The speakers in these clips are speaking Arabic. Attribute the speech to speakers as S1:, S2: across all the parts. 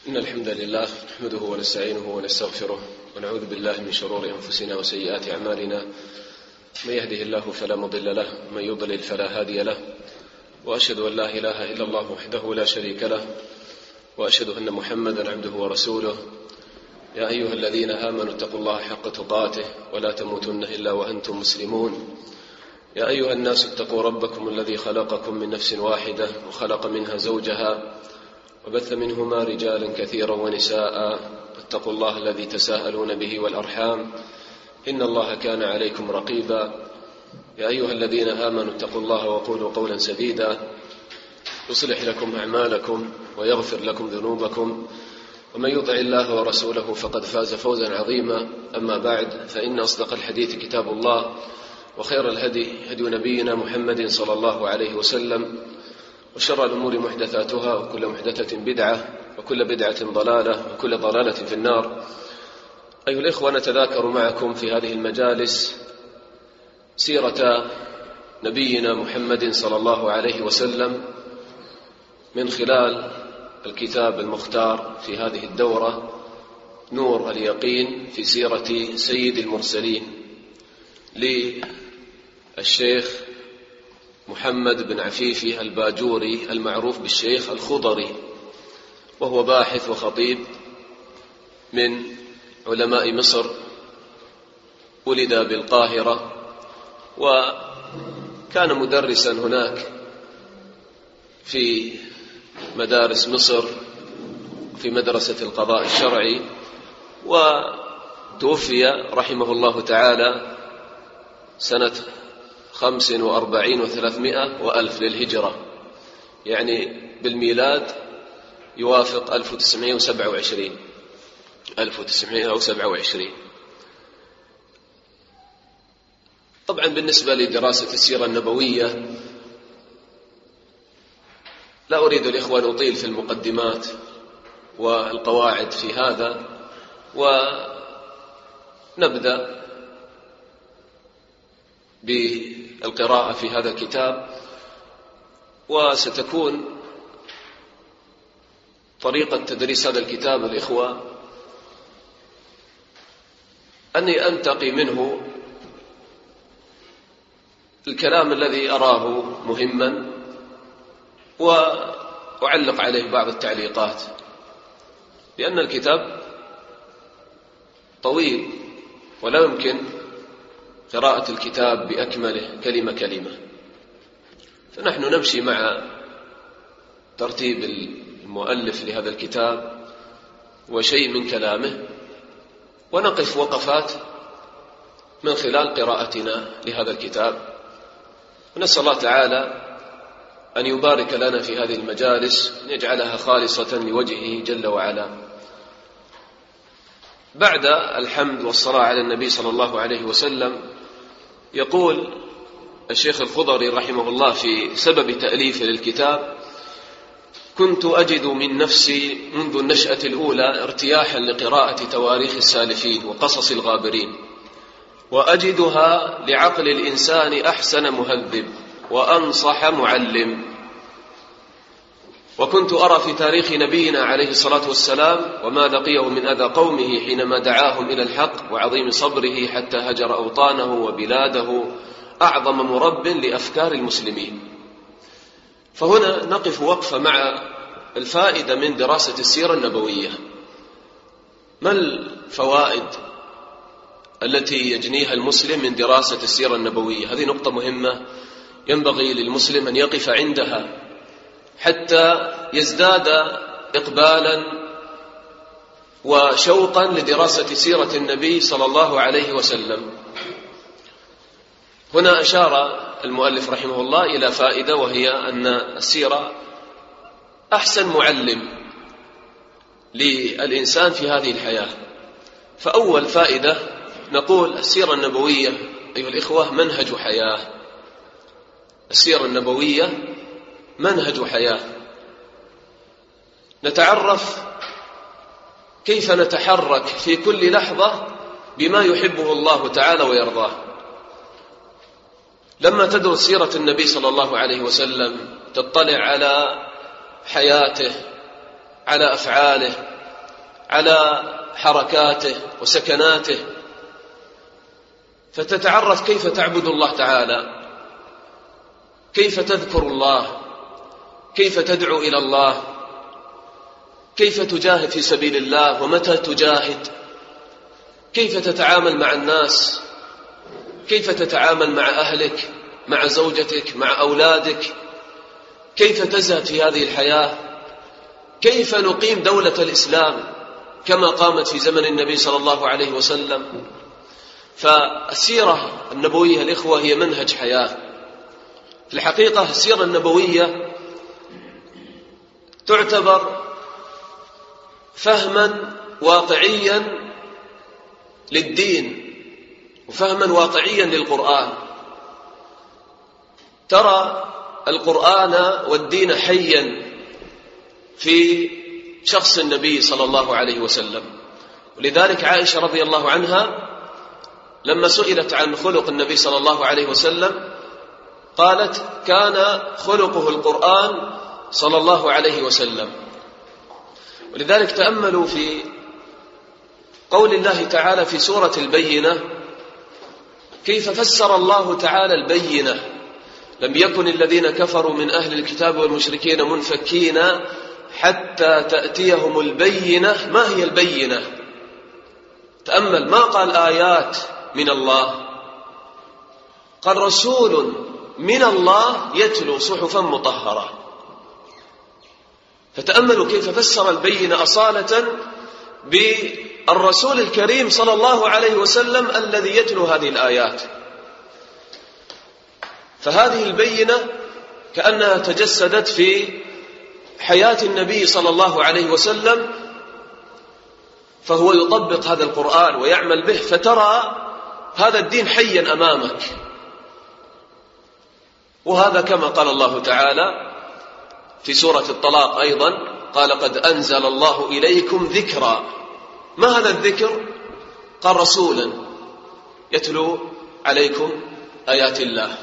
S1: إن الحمد لله نحمده ونستعينه ونستغفره ونعوذ بالله من شرور أنفسنا وسيئات أعمالنا. من يهده الله فلا مضل له ومن يضلل فلا هادي له، وأشهد أن لا إله إلا الله وحده لا شريك له، وأشهد أن محمدا عبده ورسوله. يا أيها الذين آمنوا اتقوا الله حق تقاته ولا تموتن إلا وأنتم مسلمون. يا أيها الناس اتقوا ربكم الذي خلقكم من نفس واحدة وخلق منها زوجها وبث منهما رجالا كثيرا ونساء، اتقوا الله الذي تساءلون به والأرحام إن الله كان عليكم رقيبا. يا أيها الذين آمنوا اتقوا الله وقولوا قولا سديدا يصلح لكم أعمالكم ويغفر لكم ذنوبكم، ومن يطع الله ورسوله فقد فاز فوزا عظيما. أما بعد، فإن أصدق الحديث كتاب الله، وخير الهدي هدي نبينا محمد صلى الله عليه وسلم، وشر الأمور محدثاتها، وكل محدثة بدعة، وكل بدعة ضلالة، وكل ضلالة في النار. أيها الإخوة، نتذاكر معكم في هذه المجالس سيرة نبينا محمد صلى الله عليه وسلم من خلال الكتاب المختار في هذه الدورة، نور اليقين في سيرة سيد المرسلين للشيخ محمد بن عفيفي الباجوري المعروف بالشيخ الخضري، وهو باحث وخطيب من علماء مصر. ولد بالقاهرة وكان مدرسا هناك في مدارس مصر في مدرسة القضاء الشرعي، وتوفي رحمه الله تعالى سنة 45 و300 وألف للهجرة، يعني بالميلاد يوافق 1927. طبعا بالنسبة لدراسة السيرة النبوية لا أريد الإخوة أن أطيل في المقدمات والقواعد في هذا، ونبدأ بالقراءة في هذا الكتاب. وستكون طريقة تدريس هذا الكتاب الإخوة أني أنتقي منه الكلام الذي أراه مهما وأعلق عليه بعض التعليقات، لأن الكتاب طويل ولا يمكن قراءة الكتاب بأكمله كلمة كلمة، فنحن نمشي مع ترتيب المؤلف لهذا الكتاب وشيء من كلامه، ونقف وقفات من خلال قراءتنا لهذا الكتاب. ونسأل الله تعالى أن يبارك لنا في هذه المجالس، أن يجعلها خالصة لوجهه جل وعلا. بعد الحمد والصلاة على النبي صلى الله عليه وسلم، يقول الشيخ الخضري رحمه الله في سبب تأليفه للكتاب: كنت أجد من نفسي منذ النشأة الأولى ارتياحا لقراءة تواريخ السالفين وقصص الغابرين، وأجدها لعقل الإنسان أحسن مهذب وأنصح معلم. وكنت أرى في تاريخ نبينا عليه الصلاة والسلام وما لقيه من أذى قومه حينما دعاهم إلى الحق وعظيم صبره حتى هجر أوطانه وبلاده أعظم مرب لأفكار المسلمين. فهنا نقف وقفة مع الفائدة من دراسة السيرة النبوية. ما الفوائد التي يجنيها المسلم من دراسة السيرة النبوية؟ هذه نقطة مهمة ينبغي للمسلم أن يقف عندها حتى يزداد إقبالا وشوقا لدراسة سيرة النبي صلى الله عليه وسلم. هنا أشار المؤلف رحمه الله إلى فائدة، وهي أن السيرة أحسن معلم للإنسان في هذه الحياة. فأول فائدة نقول السيرة النبوية أيها الإخوة منهج حياة. السيرة النبوية منهج حياة، نتعرف كيف نتحرك في كل لحظة بما يحبه الله تعالى ويرضاه. لما تدرس سيرة النبي صلى الله عليه وسلم تطلع على حياته، على أفعاله، على حركاته وسكناته، فتتعرف كيف تعبد الله تعالى، كيف تذكر الله، كيف تدعو إلى الله، كيف تجاهد في سبيل الله ومتى تجاهد، كيف تتعامل مع الناس، كيف تتعامل مع أهلك، مع زوجتك، مع أولادك، كيف تزهد في هذه الحياة، كيف نقيم دولة الإسلام كما قامت في زمن النبي صلى الله عليه وسلم. فالسيرة النبوية الإخوة هي منهج حياة. في الحقيقة السيرة النبوية تعتبر فهما واقعيا للدين وفهما واقعيا للقرآن. ترى القرآن والدين حيا في شخص النبي صلى الله عليه وسلم. ولذلك عائشة رضي الله عنها لما سئلت عن خلق النبي صلى الله عليه وسلم قالت: كان خلقه القرآن صلى الله عليه وسلم. ولذلك تأملوا في قول الله تعالى في سورة البينة كيف فسر الله تعالى البينة: لم يكن الذين كفروا من أهل الكتاب والمشركين منفكين حتى تأتيهم البينة. ما هي البينة؟ تأمل، ما قال آيات من الله، قال رسول من الله يتلو صحفا مطهرة. فتأملوا كيف فسر البينة أصالة بالرسول الكريم صلى الله عليه وسلم الذي يتلو هذه الآيات. فهذه البينة كأنها تجسدت في حياة النبي صلى الله عليه وسلم، فهو يطبق هذا القرآن ويعمل به، فترى هذا الدين حيا أمامك. وهذا كما قال الله تعالى في سورة الطلاق أيضا، قال: قد أنزل الله إليكم ذكرا. ما هذا الذكر؟ قال: رسولا يتلو عليكم آيات الله.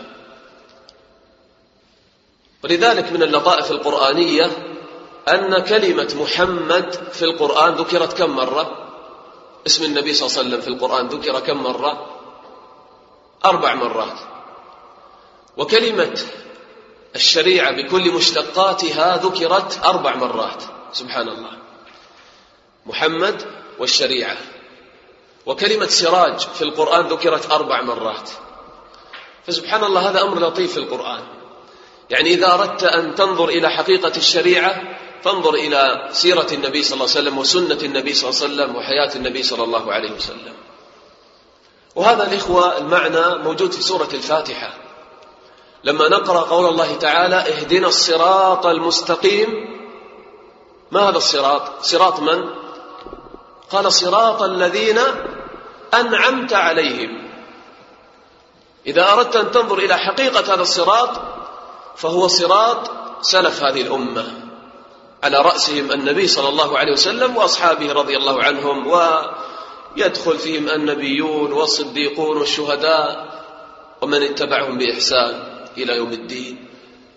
S1: ولذلك من اللطائف القرآنية أن كلمة محمد في القرآن ذكرت كم مرة؟ اسم النبي صلى الله عليه وسلم في القرآن ذكر كم مرة؟ 4 مرات. وكلمة الشريعة بكل مشتقاتها ذكرت 4 مرات. سبحان الله، محمد والشريعة. وكلمة سراج في القرآن ذكرت 4 مرات. فسبحان الله، هذا أمر لطيف في القرآن. يعني إذا أردت أن تنظر إلى حقيقة الشريعة فانظر إلى سيرة النبي صلى الله عليه وسلم وسنة النبي صلى الله عليه وسلم وحياة النبي صلى الله عليه وسلم. وهذا الإخوة المعنى موجود في سورة الفاتحة لما نقرأ قول الله تعالى: اهدنا الصراط المستقيم. ما هذا الصراط؟ صراط من؟ قال: صراط الذين أنعمت عليهم. إذا أردت أن تنظر إلى حقيقة هذا الصراط فهو صراط سلف هذه الأمة على رأسهم النبي صلى الله عليه وسلم وأصحابه رضي الله عنهم، ويدخل فيهم النبيون والصديقون والشهداء ومن اتبعهم بإحسان إلى يوم الدين.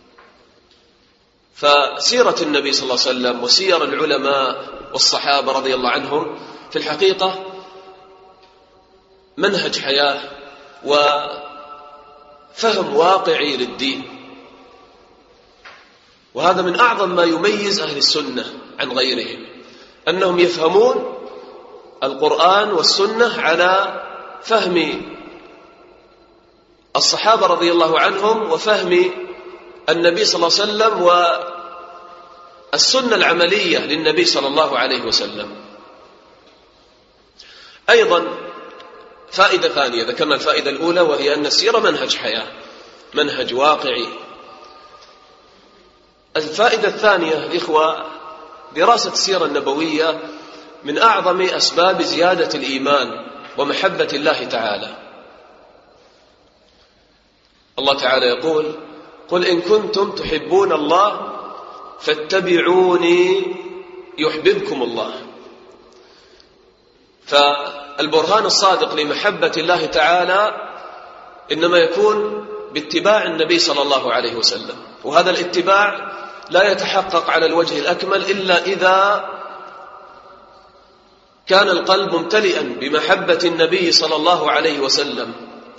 S1: فسيرة النبي صلى الله عليه وسلم وسير العلماء والصحابة رضي الله عنهم في الحقيقة منهج حياة وفهم واقعي للدين. وهذا من أعظم ما يميز أهل السنة عن غيرهم، أنهم يفهمون القرآن والسنة على فهم الصحابة رضي الله عنهم وفهم النبي صلى الله عليه وسلم والسنة العملية للنبي صلى الله عليه وسلم. أيضا فائدة ثانية، ذكرنا الفائدة الأولى وهي أن السيرة منهج حياة، منهج واقعي. الفائدة الثانية إخوة، دراسة السيرة النبوية من أعظم أسباب زيادة الإيمان ومحبة الله تعالى. الله تعالى يقول: قل إن كنتم تحبون الله فاتبعوني يحببكم الله. فالبرهان الصادق لمحبة الله تعالى إنما يكون باتباع النبي صلى الله عليه وسلم. وهذا الاتباع لا يتحقق على الوجه الأكمل إلا إذا كان القلب ممتلئا بمحبة النبي صلى الله عليه وسلم.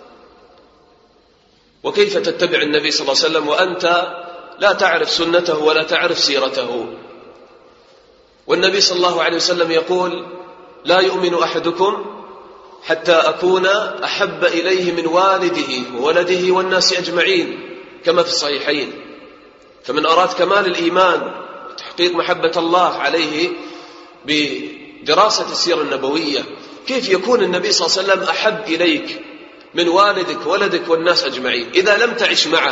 S1: وكيف تتبع النبي صلى الله عليه وسلم وأنت لا تعرف سنته ولا تعرف سيرته؟ والنبي صلى الله عليه وسلم يقول: لا يؤمن أحدكم حتى أكون أحب إليه من والده وولده والناس أجمعين، كما في الصحيحين. فمن أراد كمال الإيمان وتحقيق محبة الله عليه بدراسة السيرة النبوية. كيف يكون النبي صلى الله عليه وسلم أحب إليك من والدك ولدك والناس أجمعين إذا لم تعش معه؟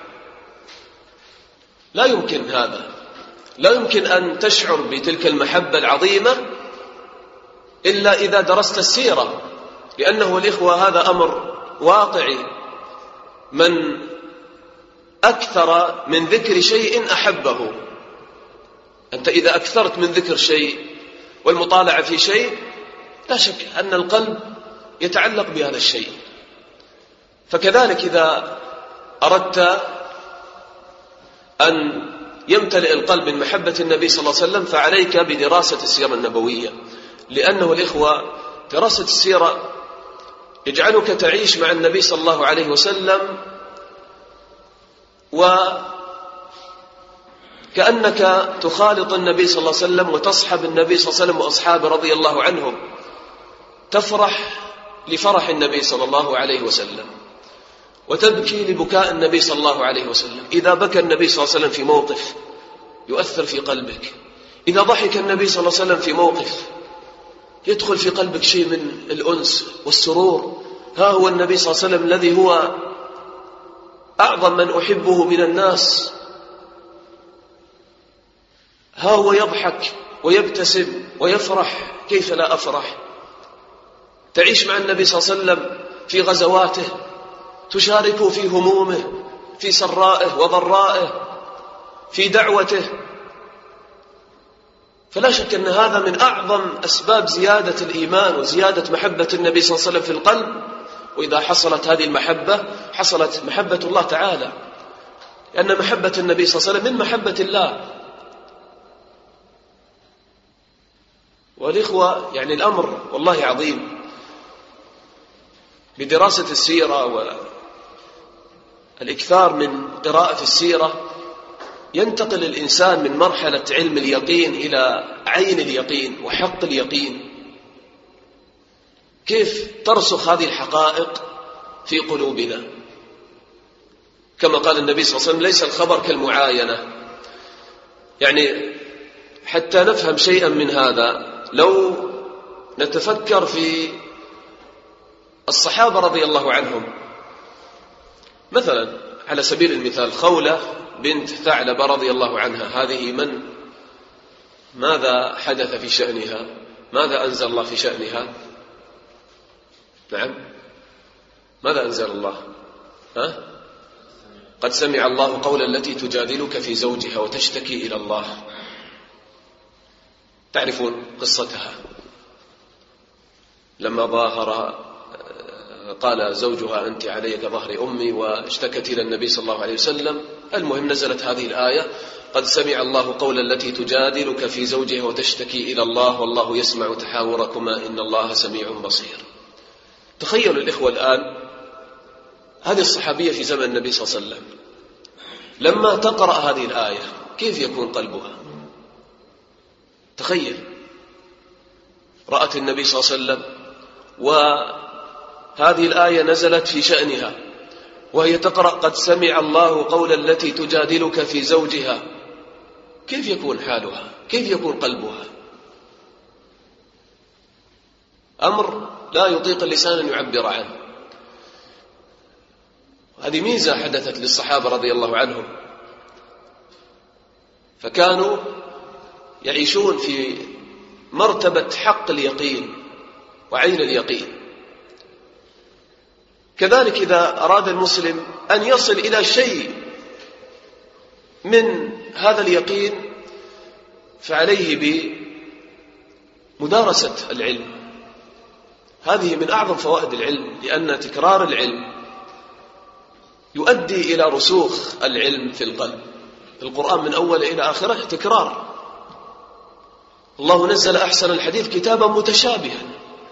S1: لا يمكن هذا، لا يمكن أن تشعر بتلك المحبة العظيمة إلا إذا درست السيرة، لأنه الإخوة هذا أمر واقعي. من أكثر من ذكر شيء أحبه. أنت إذا أكثرت من ذكر شيء والمطالعة في شيء لا شك أن القلب يتعلق بهذا الشيء. فكذلك إذا أردت أن يمتلئ القلب من محبة النبي صلى الله عليه وسلم فعليك بدراسة السيرة النبوية، لأنه الإخوة دراسة السيرة يجعلك تعيش مع النبي صلى الله عليه وسلم وكأنك تخالط النبي صلى الله عليه وسلم وتصحب النبي صلى الله عليه وسلم وأصحابه رضي الله عنهم، تفرح لفرح النبي صلى الله عليه وسلم وتبكي لبكاء النبي صلى الله عليه وسلم. إذا بكى النبي صلى الله عليه وسلم في موقف يؤثر في قلبك، إذا ضحك النبي صلى الله عليه وسلم في موقف يدخل في قلبك شيء من الأنس والسرور. ها هو النبي صلى الله عليه وسلم الذي هو أعظم من أحبه من الناس، ها هو يضحك ويبتسم ويفرح، كيف لا أفرح؟ تعيش مع النبي صلى الله عليه وسلم في غزواته، تشاركه في همومه، في سرائه وضرائه، في دعوته. فلا شك أن هذا من أعظم أسباب زيادة الإيمان وزيادة محبة النبي صلى الله عليه وسلم في القلب. وإذا حصلت هذه المحبة حصلت محبة الله تعالى، لأن محبة النبي صلى الله عليه وسلم من محبة الله. والإخوة يعني الأمر والله عظيم. بدراسة السيرة والإكثار من قراءة السيرة ينتقل الإنسان من مرحلة علم اليقين إلى عين اليقين وحق اليقين. كيف ترسخ هذه الحقائق في قلوبنا؟ كما قال النبي صلى الله عليه وسلم: ليس الخبر كالمعاينة. يعني حتى نفهم شيئا من هذا لو نتفكر في الصحابة رضي الله عنهم، مثلا على سبيل المثال خولة بنت ثعلبة رضي الله عنها، هذه من؟ ماذا حدث في شأنها؟ ماذا أنزل الله في شأنها؟ نعم، ماذا أنزل الله؟ قد سمع الله قول التي تجادلك في زوجها وتشتكي إلى الله. تعرفون قصتها لما قال زوجها: أنت علي كظهر أمي، واشتكت إلى النبي صلى الله عليه وسلم. المهم نزلت هذه الآية: قد سمع الله قول التي تجادلك في زوجها وتشتكي إلى الله والله يسمع تحاوركما إن الله سميع بصير. تخيلوا الإخوة الآن هذه الصحابية في زمن النبي صلى الله عليه وسلم لما تقرأ هذه الآية كيف يكون قلبها؟ تخيل، رأت النبي صلى الله عليه وسلم وهذه الآية نزلت في شأنها وهي تقرأ: قد سمع الله قول التي تجادلك في زوجها. كيف يكون حالها؟ كيف يكون قلبها؟ أمر لا يطيق اللسان أن يعبر عنه. هذه ميزة حدثت للصحابة رضي الله عنهم، فكانوا يعيشون في مرتبة حق اليقين وعين اليقين. كذلك إذا أراد المسلم أن يصل إلى شيء من هذا اليقين فعليه بمدارسة العلم. هذه من أعظم فوائد العلم، لأن تكرار العلم يؤدي إلى رسوخ العلم في القلب. القرآن من أول إلى آخره تكرار، الله نزل أحسن الحديث كتابا متشابها،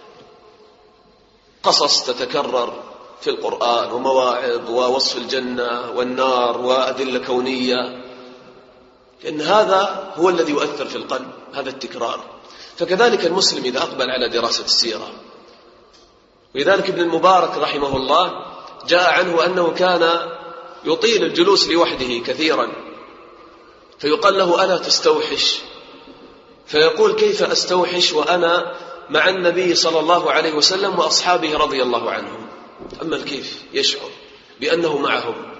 S1: قصص تتكرر في القرآن ومواعظ ووصف الجنة والنار وأدلة كونية، لأن هذا هو الذي يؤثر في القلب، هذا التكرار. فكذلك المسلم إذا أقبل على دراسة السيرة، ولذلك ابن المبارك رحمه الله جاء عنه أنه كان يطيل الجلوس لوحده كثيرا، فيقال له: ألا تستوحش؟ فيقول: كيف أستوحش وأنا مع النبي صلى الله عليه وسلم وأصحابه رضي الله عنهم؟ أما الكيف يشعر بأنه معهم.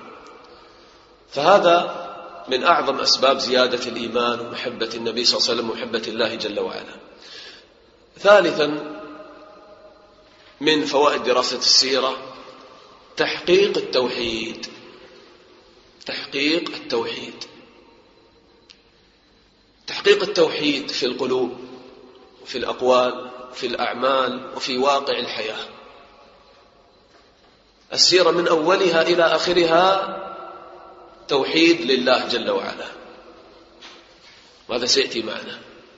S1: فهذا من أعظم أسباب زيادة الإيمان ومحبة النبي صلى الله عليه وسلم ومحبة الله جل وعلا. ثالثا من فوائد دراسة السيرة تحقيق التوحيد. تحقيق التوحيد، تحقيق التوحيد في القلوب وفي الأقوال وفي الأعمال وفي واقع الحياة. السيرة من أولها إلى آخرها توحيد لله جل وعلا، وهذا سيأتي معنا.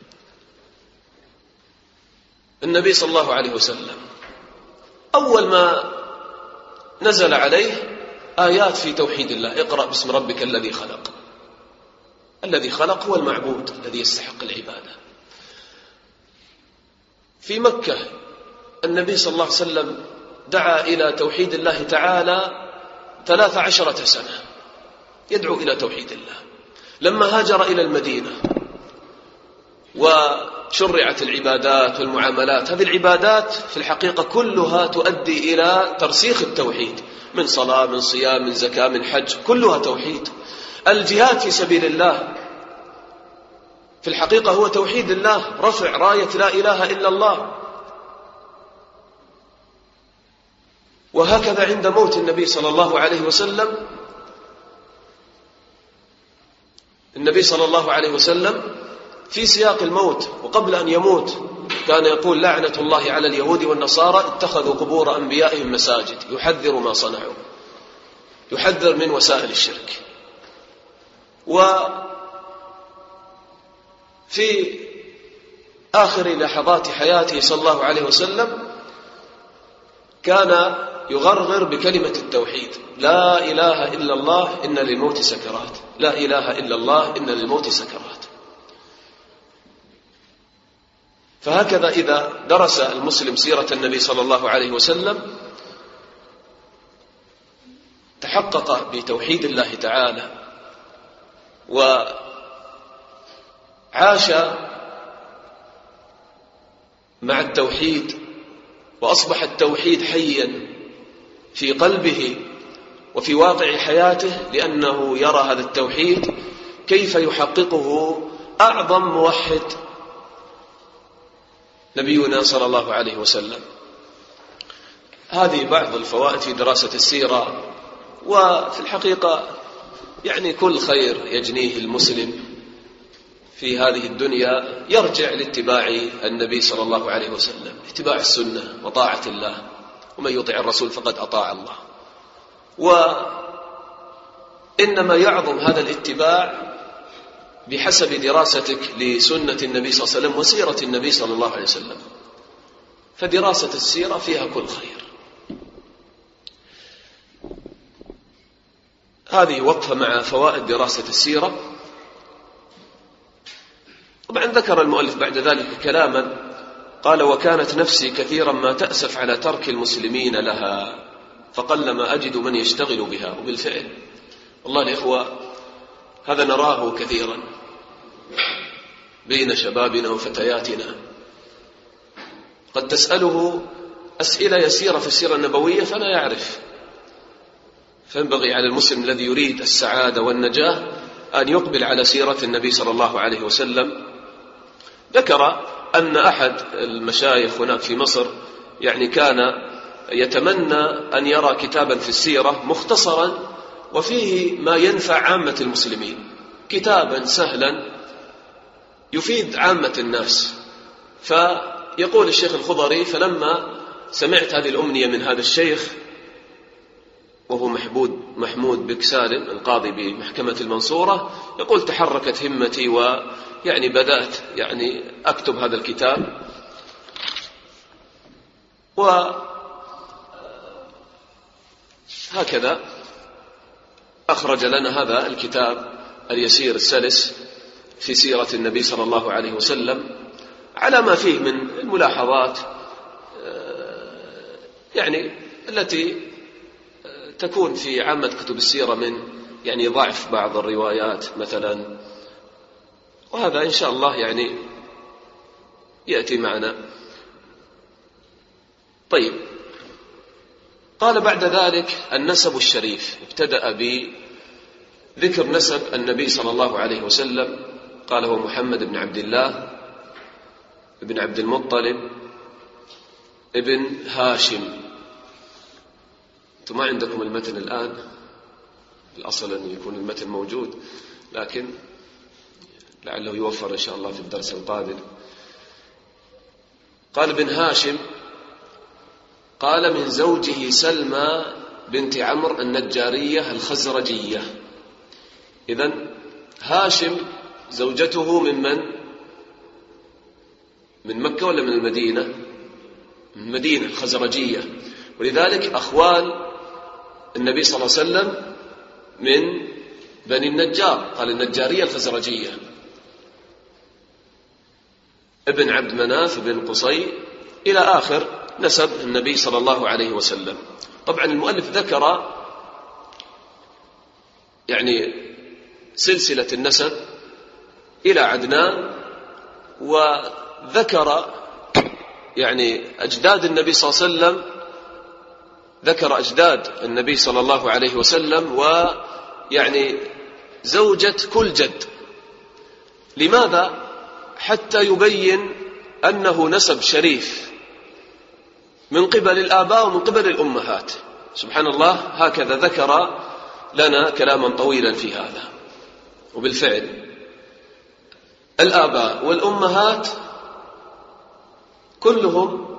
S1: النبي صلى الله عليه وسلم أول ما نزل عليه آيات في توحيد الله: اقرأ باسم ربك الذي خلق. الذي خلق هو المعبود الذي يستحق العبادة. في مكة النبي صلى الله عليه وسلم دعا إلى توحيد الله تعالى 13 سنة، يدعو إلى توحيد الله. لما هاجر إلى المدينة وشرعت العبادات والمعاملات، هذه العبادات في الحقيقة كلها تؤدي إلى ترسيخ التوحيد، من صلاة، من صيام، من زكاة، من حج، كلها توحيد. الجهاد في سبيل الله في الحقيقة هو توحيد الله، رفع راية لا إله إلا الله. وهكذا عند موت النبي صلى الله عليه وسلم، النبي صلى الله عليه وسلم في سياق الموت وقبل أن يموت كان يقول: لعنة الله على اليهود والنصارى اتخذوا قبور أنبيائهم مساجد. يحذر ما صنعوا، يحذر من وسائل الشرك. وفي آخر لحظات حياته صلى الله عليه وسلم كان يغرغر بكلمة التوحيد: لا إله إلا الله إن للموت سكرات، لا إله إلا الله إن للموت سكرات. فهكذا إذا درس المسلم سيرة النبي صلى الله عليه وسلم تحقق بتوحيد الله تعالى، وعاش مع التوحيد، وأصبح التوحيد حيا في قلبه وفي واقع حياته، لأنه يرى هذا التوحيد كيف يحققه أعظم موحد نبينا صلى الله عليه وسلم. هذه بعض الفوائد في دراسة السيرة. وفي الحقيقة يعني كل خير يجنيه المسلم في هذه الدنيا يرجع لاتباع النبي صلى الله عليه وسلم، اتباع السنة وطاعة الله، ومن يطع الرسول فقد أطاع الله. وإنما يعظم هذا الاتباع بحسب دراستك لسنة النبي صلى الله عليه وسلم وسيرة النبي صلى الله عليه وسلم. فدراسة السيرة فيها كل خير. هذه وقفة مع فوائد دراسة السيرة. طبعا ذكر المؤلف بعد ذلك كلاما قال: وكانت نفسي كثيرا ما تأسف على ترك المسلمين لها، فقلما أجد من يشتغل بها. وبالفعل والله الإخوة هذا نراه كثيرا بين شبابنا وفتياتنا، قد تسأله أسئلة يسيرة في السيرة النبوية فلا يعرف. فينبغي على المسلم الذي يريد السعادة والنجاة أن يقبل على سيرة النبي صلى الله عليه وسلم. ذكر أن أحد المشايخ هناك في مصر يعني كان يتمنى أن يرى كتابا في السيرة مختصرا وفيه ما ينفع عامة المسلمين، كتابا سهلا يفيد عامة الناس. فيقول الشيخ الخضري: فلما سمعت هذه الأمنية من هذا الشيخ وهو محمود بك سالم القاضي بمحكمة المنصورة، يقول: تحركت همتي يعني بدأت يعني أكتب هذا الكتاب، وهكذا أخرج لنا هذا الكتاب اليسير السلس في سيرة النبي صلى الله عليه وسلم على ما فيه من الملاحظات يعني التي تكون في عامة كتب السيرة من يعني ضعف بعض الروايات مثلا، وهذا إن شاء الله يعني يأتي معنا. طيب، قال بعد ذلك النسب الشريف، ابتدأ بذكر نسب النبي صلى الله عليه وسلم، قال هو محمد بن عبد الله بن عبد المطلب ابن هاشم. أنتم ما عندكم المتن الآن، الأصل أن يكون المتن موجود، لكن لعله يوفر إن شاء الله في الدرس القادم. قال ابن هاشم، قال من زوجه سلمى بنت عمرو النجارية الخزرجية. إذن هاشم زوجته من مكة ولا من المدينة؟ من المدينة الخزرجية، ولذلك أخوال النبي صلى الله عليه وسلم من بني النجار، قال النجارية الخزرجية، ابن عبد مناف بن قصي إلى آخر نسب النبي صلى الله عليه وسلم. طبعا المؤلف ذكر يعني سلسلة النسب إلى عدنان، وذكر يعني أجداد النبي صلى الله عليه وسلم، ذكر أجداد النبي صلى الله عليه وسلم ويعني زوجة كل جد. لماذا؟ حتى يبين أنه نسب شريف من قبل الآباء ومن قبل الأمهات. سبحان الله، هكذا ذكر لنا كلاما طويلا في هذا. وبالفعل الآباء والأمهات كلهم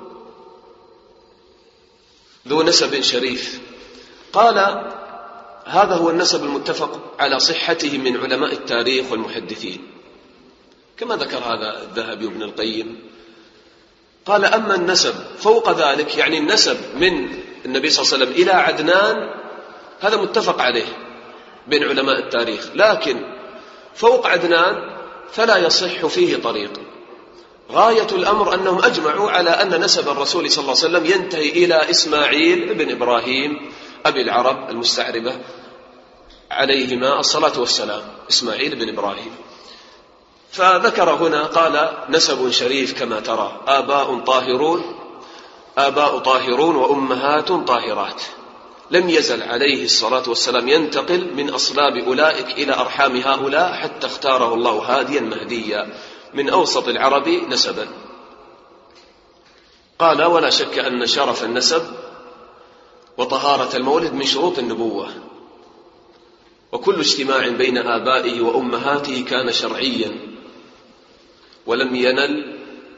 S1: ذو نسب شريف. قال هذا هو النسب المتفق على صحته من علماء التاريخ والمحدثين، كما ذكر هذا الذهبي وابن القيم. قال أما النسب فوق ذلك، يعني النسب من النبي صلى الله عليه وسلم إلى عدنان، هذا متفق عليه بين علماء التاريخ، لكن فوق عدنان فلا يصح فيه طريق. غاية الأمر أنهم أجمعوا على أن نسب الرسول صلى الله عليه وسلم ينتهي إلى إسماعيل بن إبراهيم أبي العرب المستعربة عليهما الصلاة والسلام، إسماعيل بن إبراهيم. فذكر هنا قال نسب شريف كما ترى، آباء طاهرون وأمهات طاهرات، لم يزل عليه الصلاة والسلام ينتقل من أصلاب أولئك إلى أرحام هؤلاء حتى اختاره الله هاديا مهديا من أوسط العرب نسبا. قال ولا شك أن شرف النسب وطهارة المولد من شروط النبوة، وكل اجتماع بين آبائه وأمهاته كان شرعيا، ولم ينل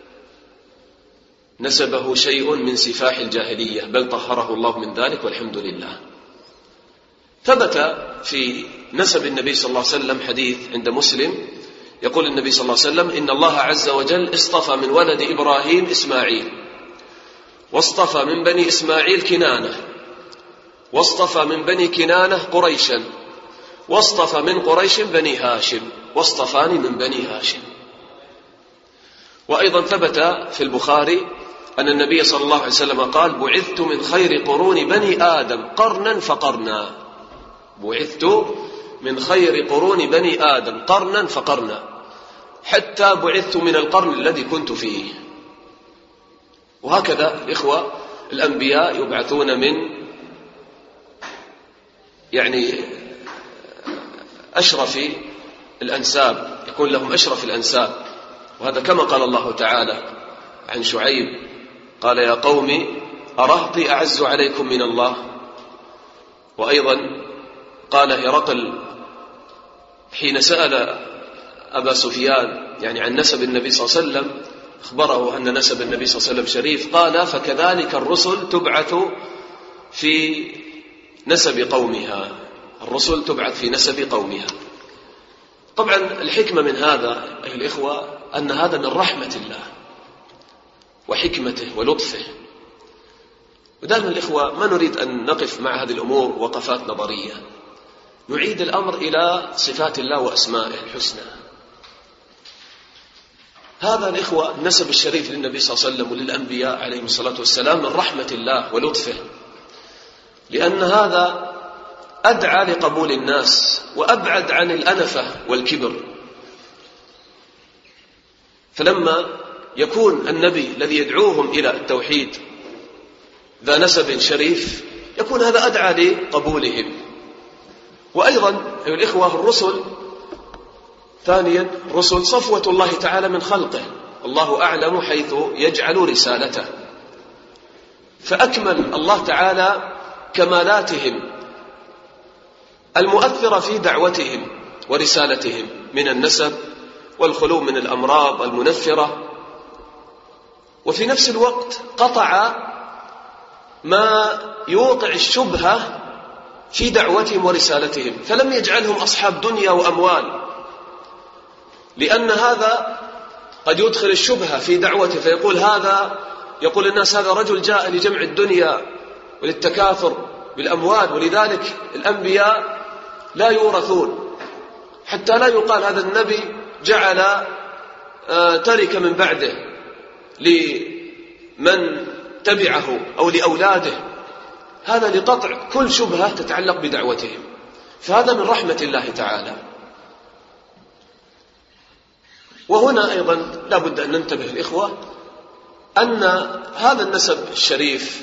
S1: نسبه شيء من سفاح الجاهلية، بل طهره الله من ذلك والحمد لله. ثبت في نسب النبي صلى الله عليه وسلم حديث عند مسلم، يقول النبي صلى الله عليه وسلم إن الله عز وجل اصطفى من ولد إبراهيم إسماعيل، واصطفى من بني إسماعيل كنانة، واصطفى من بني كنانة قريشا، واصطفى من قريش بني هاشم، واصطفاني من بني هاشم. وأيضا ثبت في البخاري أن النبي صلى الله عليه وسلم قال بعثت من خير قرون بني آدم قرنا فقرنا، بعثت من خير قرون بني آدم قرنا فقرنا، حتى بعثت من القرن الذي كنت فيه. وهكذا الإخوة الأنبياء يبعثون من يعني أشرف الأنساب، يكون لهم أشرف الأنساب. وهذا كما قال الله تعالى عن شعيب قال يا قوم أرهطي أعز عليكم من الله. وأيضا قال هرقل حين سأل أبا سفيان يعني عن نسب النبي صلى الله عليه وسلم، أخبره أن نسب النبي صلى الله عليه وسلم شريف، قال فكذلك الرسل تبعث في نسب قومها، الرسل تبعث في نسب قومها. طبعا الحكمة من هذا أيها الإخوة أن هذا من رحمة الله وحكمته ولطفه. ودائما الإخوة ما نريد أن نقف مع هذه الأمور وقفات نظرية، نعيد الأمر إلى صفات الله وأسمائه الحسنى. هذا الإخوة النسب الشريف للنبي صلى الله عليه وسلم وللأنبياء عليهم الصلاة والسلام من رحمة الله ولطفه، لأن هذا أدعى لقبول الناس وأبعد عن الأنفة والكبر. فلما يكون النبي الذي يدعوهم إلى التوحيد ذا نسب شريف يكون هذا أدعى لقبولهم. وأيضا أيها الإخوة الرسل ثانيا رسل صفوة الله تعالى من خلقه، الله أعلم حيث يجعل رسالته، فأكمل الله تعالى كمالاتهم المؤثرة في دعوتهم ورسالتهم من النسب والخلو من الأمراض المنفرة، وفي نفس الوقت قطع ما يوقع الشبهة في دعوتهم ورسالتهم، فلم يجعلهم أصحاب دنيا وأموال، لأن هذا قد يدخل الشبهة في دعوته يقول الناس هذا رجل جاء لجمع الدنيا وللتكاثر بالأموال، ولذلك الأنبياء لا يورثون، حتى لا يقال هذا النبي جعل ترك من بعده لمن تبعه أو لأولاده، هذا لقطع كل شبهة تتعلق بدعوتهم. فهذا من رحمة الله تعالى. وهنا أيضا لا بد أن ننتبه الإخوة أن هذا النسب الشريف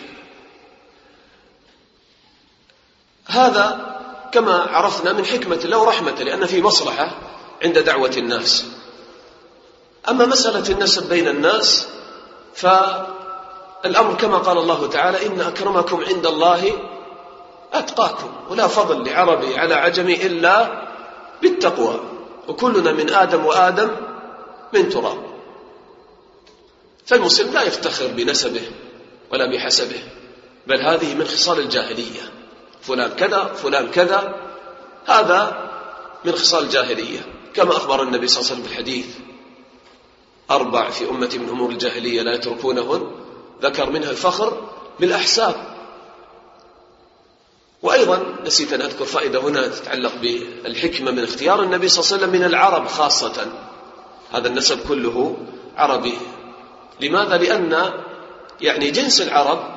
S1: هذا كما عرفنا من حكمة الله ورحمته، لأن فيه مصلحة عند دعوة الناس. أما مسألة النسب بين الناس فالأمر كما قال الله تعالى إن أكرمكم عند الله أتقاكم، ولا فضل لعربي على عجمي إلا بالتقوى، وكلنا من آدم وآدم من تراب. فالمسلم لا يفتخر بنسبه ولا بحسبه، بل هذه من خصال الجاهلية، فلان كذا فلان كذا، هذا من خصال الجاهلية، كما أخبر النبي صلى الله عليه وسلم في الحديث 4 في أمتي من أمور الجاهلية لا يتركونهن، ذكر منها الفخر بالأحساب. وأيضا نسيت أن أذكر فائدة هنا تتعلق بالحكمة من اختيار النبي صلى الله عليه وسلم من العرب خاصة، هذا النسب كله عربي. لماذا؟ لأن يعني جنس العرب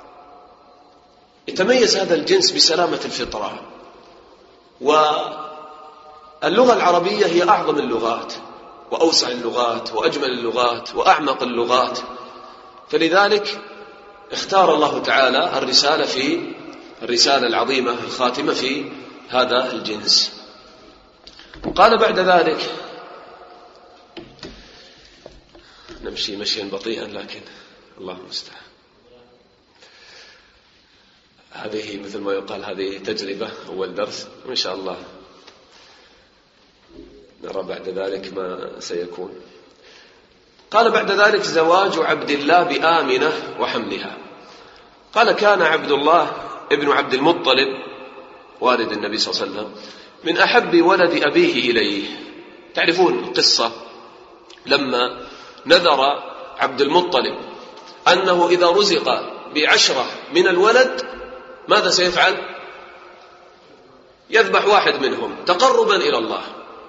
S1: يتميز هذا الجنس بسلامة الفطرة، واللغة العربية هي أعظم اللغات وأوسع اللغات وأجمل اللغات وأعمق اللغات، فلذلك اختار الله تعالى الرسالة العظيمة الخاتمة في هذا الجنس. قال بعد ذلك، نمشي مشيا بطيئا لكن الله المستعان، هذه مثل ما يقال هذه تجربة أول درس، وإن شاء الله نرى بعد ذلك ما سيكون. قال بعد ذلك زواج عبد الله بآمنة وحملها. قال كان عبد الله ابن عبد المطلب والد النبي صلى الله عليه وسلم من أحب ولد أبيه إليه. تعرفون القصة لما نذر عبد المطلب أنه إذا رزق ب10 من الولد ماذا سيفعل؟ يذبح واحد منهم تقربا إلى الله،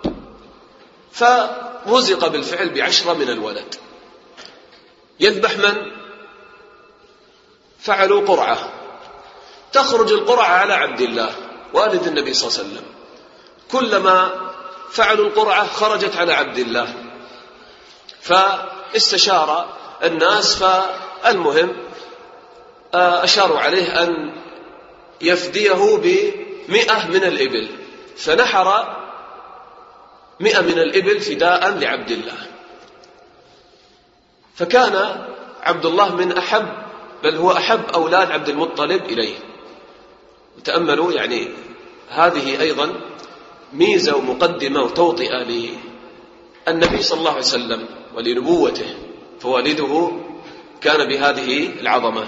S1: فرزق بالفعل ب10 من الولد. يذبح من؟ فعلوا قرعة، تخرج القرعة على عبد الله والد النبي صلى الله عليه وسلم، كلما فعلوا القرعة خرجت على عبد الله، فاستشار الناس، فالمهم أشاروا عليه أن يفديه ب100 من الإبل، فنحر 100 من الإبل فداء لعبد الله. فكان عبد الله من أحب، بل هو أحب أولاد عبد المطلب إليه. وتأملوا يعني هذه أيضا ميزة ومقدمة وتوطئة للنبي صلى الله عليه وسلم ولنبوته، فوالده كان بهذه العظمة.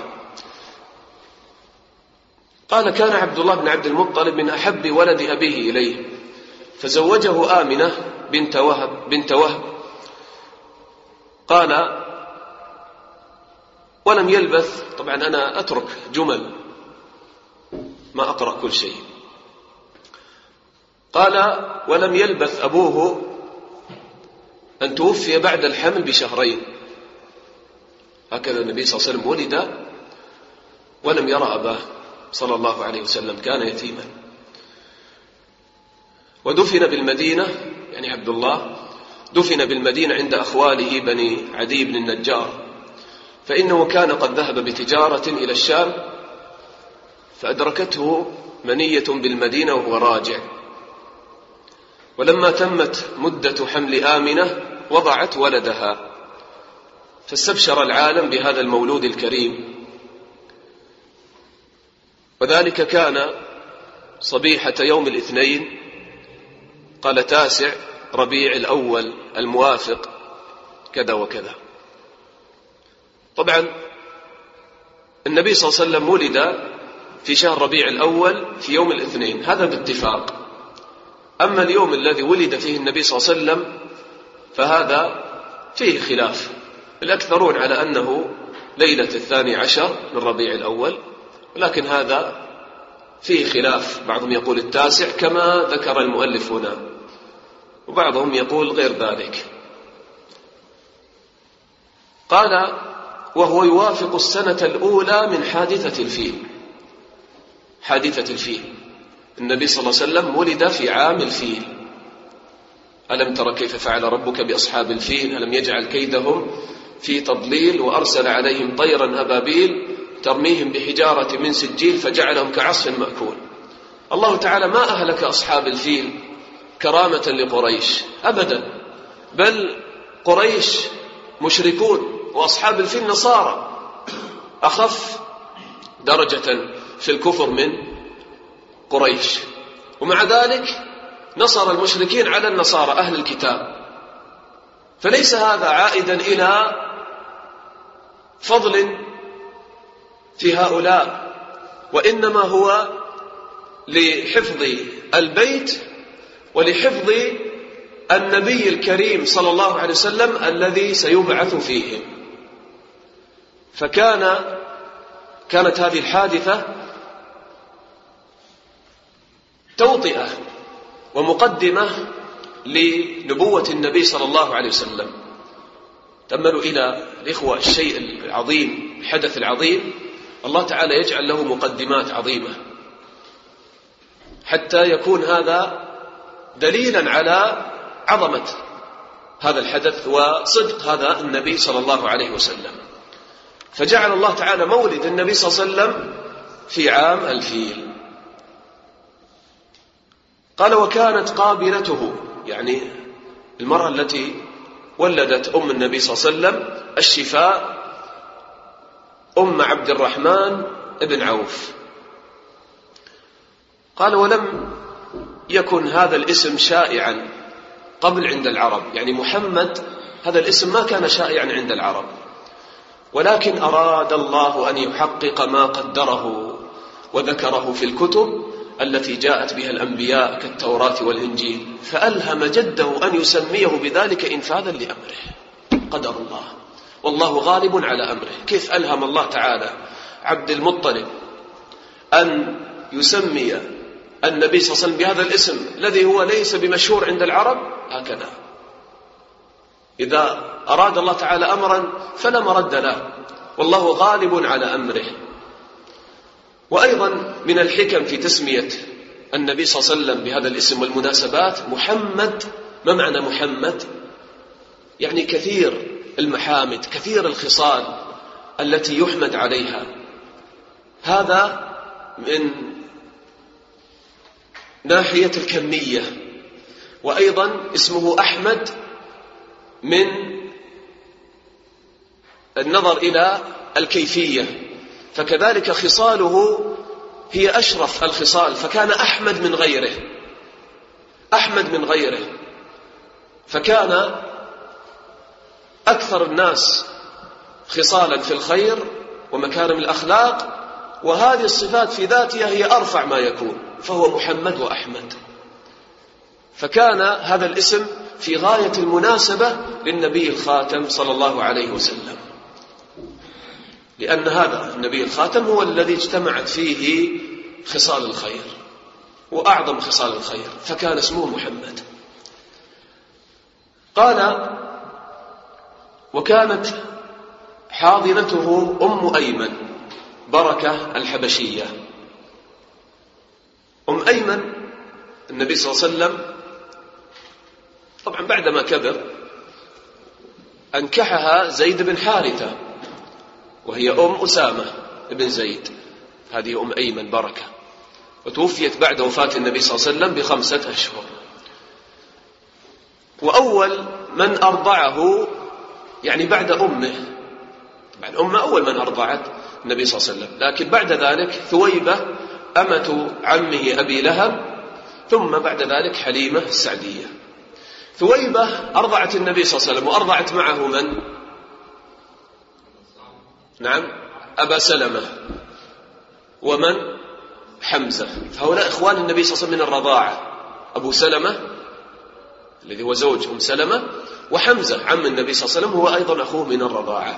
S1: قال كان عبد الله بن عبد المطلب من أحب ولد أبيه إليه، فزوجه آمنة بنت وهب. قال ولم يلبث، طبعا أنا أترك جمل ما أقرأ كل شيء. قال ولم يلبث أبوه أن توفي بعد الحمل بشهرين. هكذا النبي صلى الله عليه وسلم ولد ولم يرى أباه صلى الله عليه وسلم، كان يتيما. ودفن بالمدينة، يعني عبد الله دفن بالمدينة عند أخواله بني عدي بن النجار، فإنه كان قد ذهب بتجارة إلى الشام فأدركته منية بالمدينة وهو راجع. ولما تمت مدة حمل آمنة وضعت ولدها، فاستبشر العالم بهذا المولود الكريم. وذلك كان صبيحة يوم الاثنين، قال 9 ربيع الأول الموافق كذا وكذا. طبعا النبي صلى الله عليه وسلم ولد في شهر ربيع الأول في يوم الاثنين، هذا باتفاق. أما اليوم الذي ولد فيه النبي صلى الله عليه وسلم فهذا فيه خلاف. الأكثرون على أنه ليلة 12 من ربيع الأول، ولكن هذا فيه خلاف. بعضهم يقول 9 كما ذكر المؤلف هنا، وبعضهم يقول غير ذلك. قال وهو يوافق السنة الأولى من حادثة الفيل. حادثة الفيل، النبي صلى الله عليه وسلم ولد في عام الفيل. ألم تر كيف فعل ربك بأصحاب الفيل ألم يجعل كيدهم في تضليل وأرسل عليهم طيرا أبابيل ترميهم بحجارة من سجيل فجعلهم كعصف مأكول. الله تعالى ما أهلك أصحاب الفيل كرامة لقريش أبدا، بل قريش مشركون وأصحاب الفيل نصارى، أخف درجة في الكفر من قريش، ومع ذلك نصر المشركين على النصارى أهل الكتاب. فليس هذا عائدا إلى فضل في هؤلاء، وإنما هو لحفظ البيت ولحفظ النبي الكريم صلى الله عليه وسلم الذي سيبعث فيهم. فكانت هذه الحادثة توطئة ومقدمة لنبوة النبي صلى الله عليه وسلم. تأملوا إلى الإخوة الشيء العظيم، الحدث العظيم، الله تعالى يجعل له مقدمات عظيمة حتى يكون هذا دليلا على عظمة هذا الحدث وصدق هذا النبي صلى الله عليه وسلم. فجعل الله تعالى مولد النبي صلى الله عليه وسلم في عام الفيل. قال وكانت قابلته، يعني المرأة التي ولدت أم النبي صلى الله عليه وسلم الشفاء، أم عبد الرحمن بن عوف. قال ولم يكن هذا الاسم شائعا قبل عند العرب، يعني محمد هذا الاسم ما كان شائعا عند العرب، ولكن أراد الله أن يحقق ما قدره وذكره في الكتب التي جاءت بها الأنبياء كالتوراة والإنجيل، فألهم جده أن يسميه بذلك إنفاذا لأمره. قدر الله والله غالب على أمره. كيف ألهم الله تعالى عبد المطلب أن يسمي النبي صلى الله عليه وسلم بهذا الاسم الذي هو ليس بمشهور عند العرب؟ هكذا إذا أراد الله تعالى أمرا فلا مرد له، والله غالب على أمره. وأيضا من الحكم في تسمية النبي صلى الله عليه وسلم بهذا الاسم والمناسبات محمد. ما معنى محمد؟ يعني كثير المحامد، كثير الخصال التي يحمد عليها. هذا من ناحية الكمية. وأيضا اسمه أحمد من النظر إلى الكيفية، فكذلك خصاله هي أشرف الخصال، فكان أحمد من غيره، أحمد من غيره، فكان أكثر الناس خصالا في الخير ومكارم الأخلاق، وهذه الصفات في ذاتها هي أرفع ما يكون، فهو محمد وأحمد. فكان هذا الاسم في غاية المناسبة للنبي الخاتم صلى الله عليه وسلم، لأن هذا النبي الخاتم هو الذي اجتمعت فيه خصال الخير وأعظم خصال الخير، فكان اسمه محمد. قال: وكانت حاضنته أم أيمن بركة الحبشية. أم أيمن النبي صلى الله عليه وسلم طبعا بعدما كبر أنكحها زيد بن حارثة، وهي أم أسامة بن زيد، هذه أم أيمن بركة، وتوفيت بعد وفاة النبي صلى الله عليه وسلم ب5 أشهر. وأول من أرضعه يعني بعد أمه، بعد أمه أول من أرضعت النبي صلى الله عليه وسلم، لكن بعد ذلك ثويبة أمة عمه أبي لهب، ثم بعد ذلك حليمة السعدية. ثويبة أرضعت النبي صلى الله عليه وسلم، وأرضعت معه من؟ نعم، أبا سلمة ومن؟ حمزة. فهؤلاء إخوان النبي صلى الله عليه وسلم من الرضاعة، أبو سلمة الذي هو زوج أم سلمة، وحمزة عم النبي صلى الله عليه وسلم هو أيضا أخوه من الرضاعة.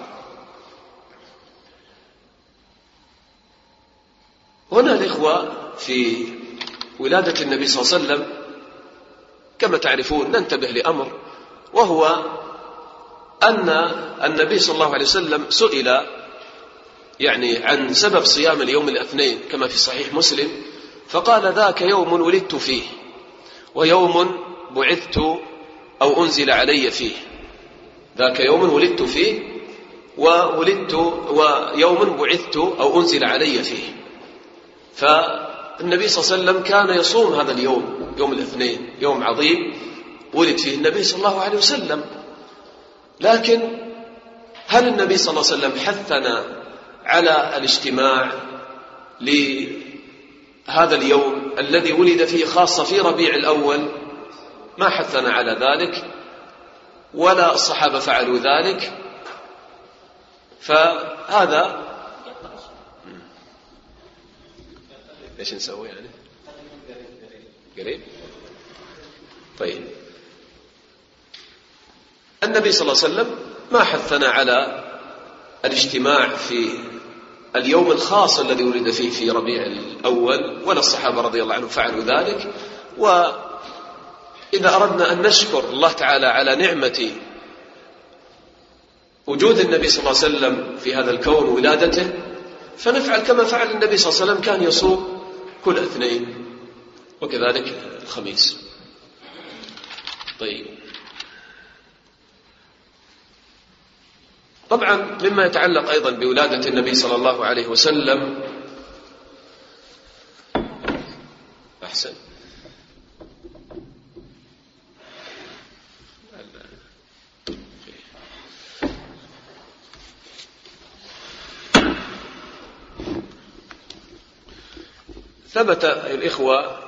S1: هنا الإخوة في ولادة النبي صلى الله عليه وسلم كما تعرفون ننتبه لأمر، وهو أن النبي صلى الله عليه وسلم سئل يعني عن سبب صيام اليوم الاثنين كما في صحيح مسلم، فقال: ذاك يوم ولدت فيه، ويوم بعثت أو أنزل علي فيه. ذاك يوم ولدت فيه ويوم بعثت أو أنزل علي فيه. فالنبي صلى الله عليه وسلم كان يصوم هذا اليوم، يوم الاثنين، يوم عظيم ولد فيه النبي صلى الله عليه وسلم. لكن هل النبي صلى الله عليه وسلم حثنا على الاجتماع لهذا اليوم الذي ولد فيه خاصة في ربيع الأول؟ ما حثنا على ذلك، ولا الصحابة فعلوا ذلك. فهذا ايش نسوي يعني؟ قريب. طيب، النبي صلى الله عليه وسلم ما حثنا على الاجتماع في اليوم الخاص الذي ولد فيه في ربيع الأول، ولا الصحابة رضي الله عنهم فعلوا ذلك. وإذا أردنا أن نشكر الله تعالى على نعمة وجود النبي صلى الله عليه وسلم في هذا الكون وولادته، فنفعل كما فعل النبي صلى الله عليه وسلم، كان يصوم كل اثنين وكذلك الخميس. طيب، طبعا مما يتعلق أيضا بولادة النبي صلى الله عليه وسلم، أحسن، ثبت الإخوة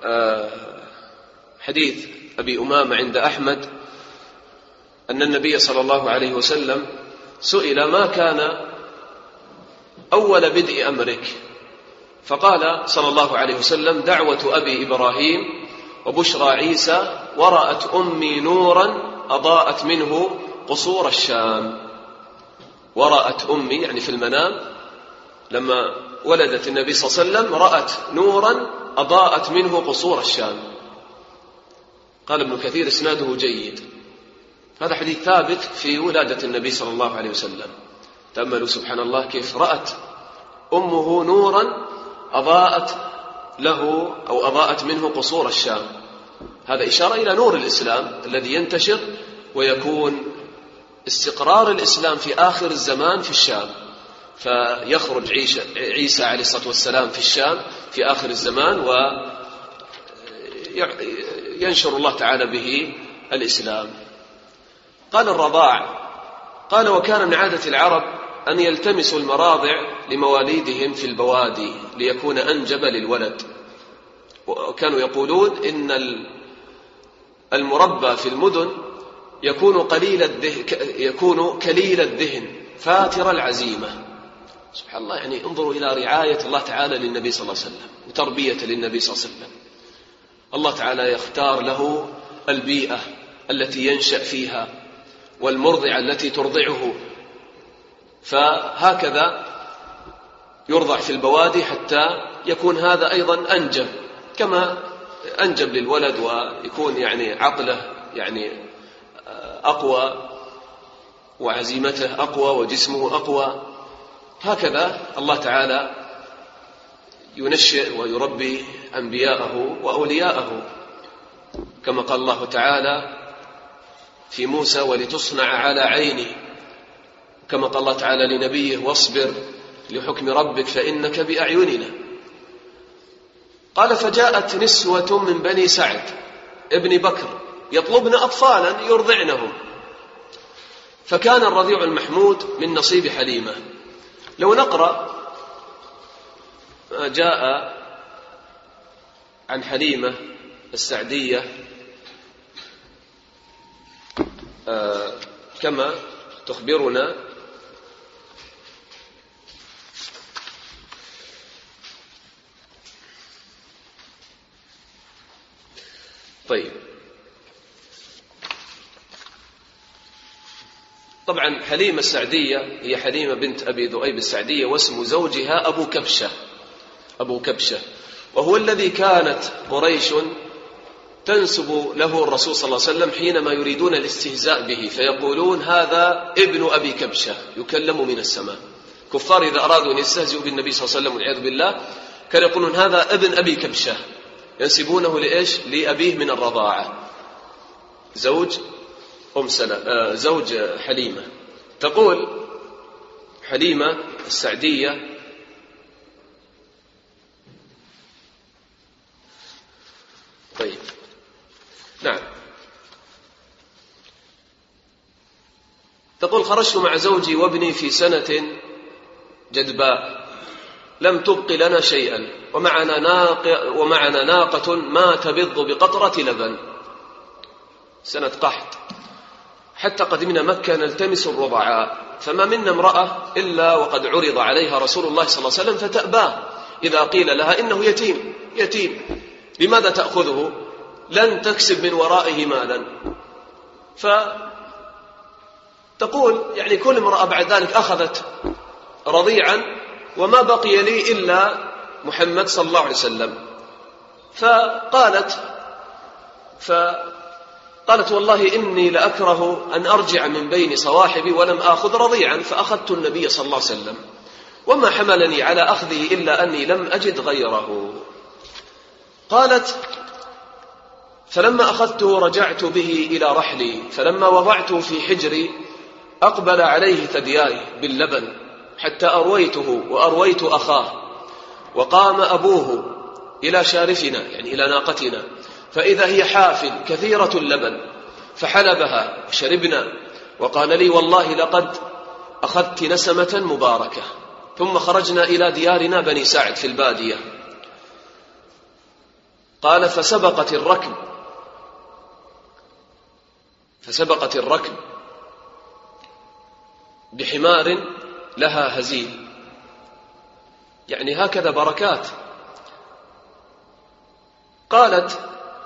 S1: حديث أبي أمامة عند أحمد أن النبي صلى الله عليه وسلم سئل: ما كان أول بدء أمرك؟ فقال صلى الله عليه وسلم: دعوة أبي إبراهيم وبشرى عيسى، ورأت أمي نورا أضاءت منه قصور الشام. ورأت أمي يعني في المنام لما ولدت النبي صلى الله عليه وسلم رأت نورا أضاءت منه قصور الشام. قال ابن كثير: إسناده جيد. هذا حديث ثابت في ولادة النبي صلى الله عليه وسلم. تأملوا سبحان الله كيف رأت أمه نورا أضاءت له أو أضاءت منه قصور الشام. هذا إشارة إلى نور الإسلام الذي ينتشر ويكون استقرار الإسلام في آخر الزمان في الشام، فيخرج عيسى عليه الصلاة والسلام في الشام في آخر الزمان، وينشر الله تعالى به الإسلام. قال الرضاع، قال: وكان من عادة العرب أن يلتمسوا المراضع لمواليدهم في البوادي ليكون أنجب للولد، وكانوا يقولون إن المربى في المدن يكون كليل الذهن فاتر العزيمة. سبحان الله، يعني انظروا إلى رعاية الله تعالى للنبي صلى الله عليه وسلم وتربية للنبي صلى الله عليه وسلم. الله تعالى يختار له البيئة التي ينشأ فيها والمرضعة التي ترضعه، فهكذا يرضع في البوادي حتى يكون هذا أيضا أنجب، كما أنجب للولد ويكون يعني عقله يعني أقوى وعزيمته أقوى وجسمه أقوى. هكذا الله تعالى ينشئ ويربي أنبياءه وأولياءه، كما قال الله تعالى في موسى ولتصنع على عيني، كما قال الله تعالى لنبيه واصبر لحكم ربك فإنك بأعيننا. قال فجاءت نسوة من بني سعد ابن بكر يطلبن أطفالا يرضعنهم، فكان الرضيع المحمود من نصيب حليمة. لو نقرأ ما جاء عن حليمة السعدية كما تخبرنا طيب. طبعا حليمة السعدية هي حليمة بنت أبي ذؤيب السعدية، واسم زوجها أبو كبشة، وهو الذي كانت قريش تنسب له الرسول صلى الله عليه وسلم حينما يريدون الاستهزاء به، فيقولون هذا ابن أبي كبشة يكلم من السماء. كفار إذا أرادوا أن يستهزئوا بالنبي صلى الله عليه وسلم والعياذ بالله كانوا يقولون هذا ابن أبي كبشة، ينسبونه لإيش؟ لأبيه من الرضاعة، زوج حليمة. تقول حليمة السعدية طيب نعم، تقول خرجت مع زوجي وابني في سنة جدباء لم تبق لنا شيئا، ومعنا ناقة ما تبض بقطرة لبن، سنة قحط، حتى قدمنا مكة نلتمس الرضعاء، فما منا امرأة إلا وقد عرض عليها رسول الله صلى الله عليه وسلم فتأباه إذا قيل لها إنه يتيم لماذا تأخذه؟ لن تكسب من ورائه مالا. فتقول يعني كل امرأة بعد ذلك أخذت رضيعا وما بقي لي إلا محمد صلى الله عليه وسلم. فقالت والله إني لأكره أن أرجع من بين صواحبي ولم آخذ رضيعا، فأخذت النبي صلى الله عليه وسلم، وما حملني على أخذه إلا أني لم أجد غيره. قالت فلما أخذته رجعت به إلى رحلي، فلما وضعته في حجري أقبل عليه ثدياي باللبن حتى أرويته وأرويت أخاه، وقام أبوه إلى شارفنا يعني إلى ناقتنا، فإذا هي حافل كثيرة اللبن، فحلبها شربنا، وقال لي والله لقد أخذت نسمة مباركة. ثم خرجنا إلى ديارنا بني سعد في البادية. قال فسبقت الركب بحمار لها هزيل، يعني هكذا بركات. قالت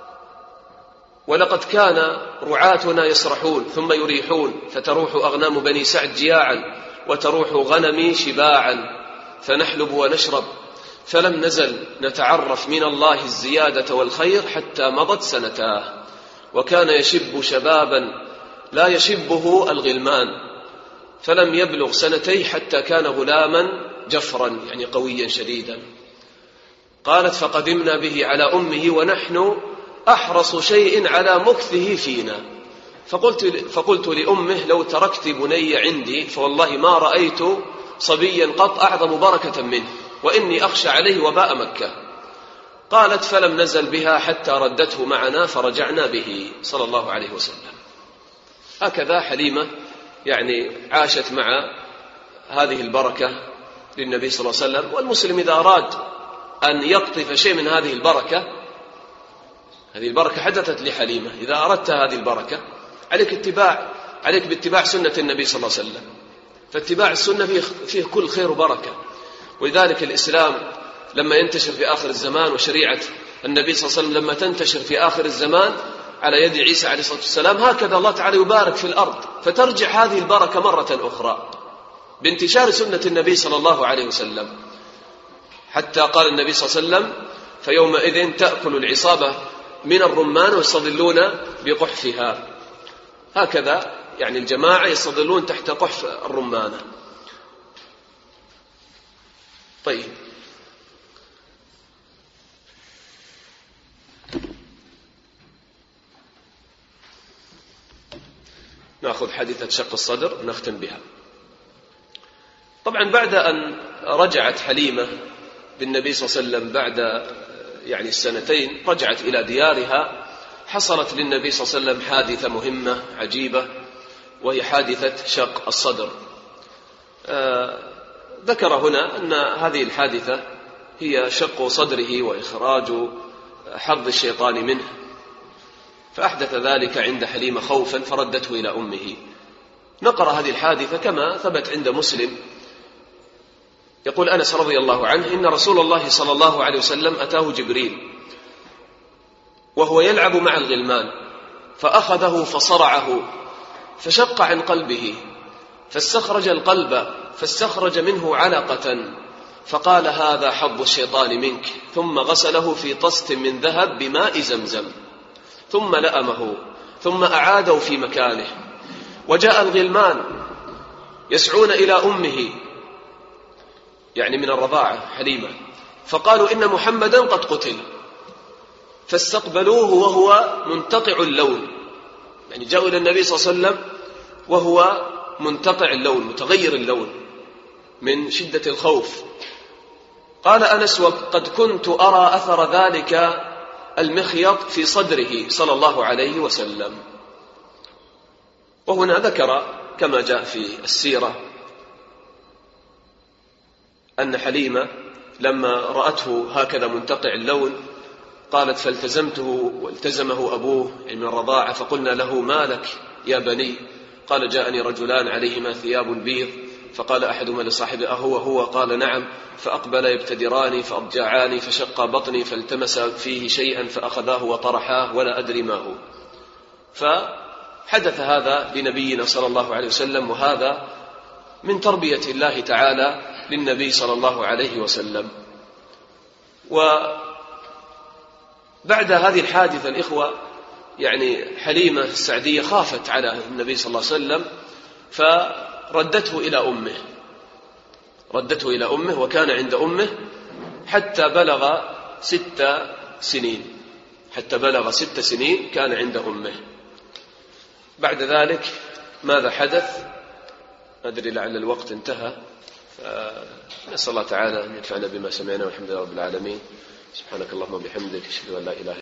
S1: ولقد كان رعاتنا يسرحون ثم يريحون، فتروح أغنام بني سعد جياعا وتروح غنمي شباعا، فنحلب ونشرب، فلم نزل نتعرف من الله الزيادة والخير حتى مضت سنتاه، وكان يشب شبابا لا يشبه الغلمان، فلم يبلغ سنتي حتى كان غلاما جفرا يعني قويا شديدا. قالت فقدمنا به على أمه ونحن أحرص شيء على مكثه فينا، فقلت لأمه لو تركت بني عندي فوالله ما رأيت صبيا قط أعظم بركة منه، وإني أخشى عليه وباء مكة. قالت فلم نزل بها حتى ردته معنا فرجعنا به صلى الله عليه وسلم. هكذا حليمة يعني عاشت مع هذه البركة للنبي صلى الله عليه وسلم. والمسلم إذا أراد أن يقطف شيء من هذه البركة حدثت لحليمة، إذا أردت هذه البركة عليك باتباع سنة النبي صلى الله عليه وسلم، فاتباع السنة فيه كل خير وبركة. ولذلك الإسلام لما ينتشر في آخر الزمان وشريعة النبي صلى الله عليه وسلم لما تنتشر في آخر الزمان على يد عيسى عليه الصلاة والسلام، هكذا الله تعالى يبارك في الأرض، فترجع هذه البركة مرة أخرى بانتشار سنة النبي صلى الله عليه وسلم، حتى قال النبي صلى الله عليه وسلم: فيومئذ تأكل العصابة من الرمان ويستظلون بقحفها. هكذا يعني الجماعة يستظلون تحت قحف الرمانة. طيب، نأخذ حادثة شق الصدر نختم بها. طبعا بعد أن رجعت حليمة بالنبي صلى الله عليه وسلم بعد يعني السنتين، رجعت إلى ديارها، حصلت للنبي صلى الله عليه وسلم حادثة مهمة عجيبة، وهي حادثة شق الصدر. ذكر هنا أن هذه الحادثة هي شق صدره وإخراج حظ الشيطان منه، فأحدث ذلك عند حليمة خوفا فردته إلى أمه. نقرأ هذه الحادثة كما ثبت عند مسلم. يقول أنس رضي الله عنه: إن رسول الله صلى الله عليه وسلم أتاه جبريل وهو يلعب مع الغلمان، فأخذه فصرعه فشق عن قلبه، فاستخرج القلب فاستخرج منه علقة، فقال: هذا حظ الشيطان منك، ثم غسله في طست من ذهب بماء زمزم، ثم لأمه، ثم أعاده في مكانه. وجاء الغلمان يسعون إلى أمه، يعني من الرضاعة حليمة، فقالوا: إن محمدا قد قتل، فاستقبلوه وهو منتقع اللون، يعني جاءوا إلى النبي صلى الله عليه وسلم وهو منتقع اللون متغير اللون من شدة الخوف. قال أنس: وقد كنت أرى أثر ذلك المخيط في صدره صلى الله عليه وسلم. وهنا ذكر كما جاء في السيرة أن حليمة لما رأته هكذا منتقع اللون قالت: فالتزمته والتزمه أبوه من الرضاعة، فقلنا له: ما لك يا بني؟ قال: جاءني رجلان عليهما ثياب بيض، فقال أحدهما لصاحبه: أهو؟ قال: نعم. فأقبل يبتدراني فأضجعاني، فشق بطني، فالتمس فيه شيئا فأخذاه وطرحاه ولا أدري ما هو. فحدث هذا لنبينا صلى الله عليه وسلم، وهذا من تربية الله تعالى للنبي صلى الله عليه وسلم. وبعد هذه الحادثة الإخوة يعني حليمة السعدية خافت على النبي صلى الله عليه وسلم، فردته إلى أمه، وكان عند أمه حتى بلغ 6 سنين، كان عند أمه. بعد ذلك ماذا حدث؟ أدري لعل الوقت انتهى، فنسأل الله تعالى أن ينفعنا بما سمعنا، والحمد لله رب العالمين. سبحانك اللهم وبحمدك، أشهد أن لا إله